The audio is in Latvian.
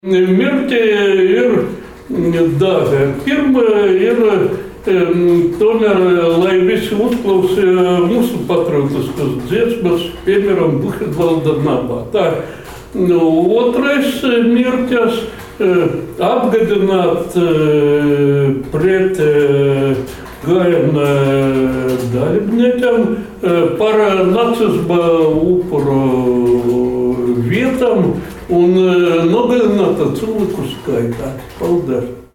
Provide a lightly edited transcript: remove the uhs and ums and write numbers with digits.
Mirti ir daži. Pirmā ir tomēr, lai visi uzklausīja mūsu patriotiskas dziesmas, piemēram, Buhenvalda namā. Tā. Otrais mērķis atgādināt pret gan dalībniekiem par nacisma upuru vietām un nogalināto cilvēku skaitā. Paldies!